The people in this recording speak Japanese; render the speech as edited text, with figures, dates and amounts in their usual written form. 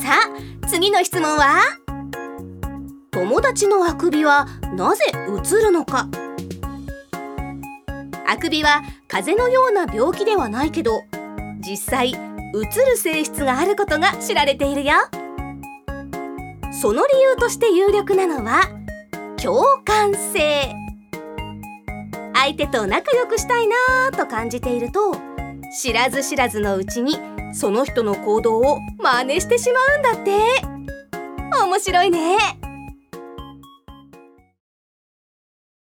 さあ、次の質問は？友達のあくびはなぜうつるのか？あくびは風邪のような病気ではないけど、実際うつる性質があることが知られているよ。その理由として有力なのは共感性。相手と仲良くしたいなと感じていると、知らず知らずのうちにその人の行動を真似してしまうんだって。面白いね。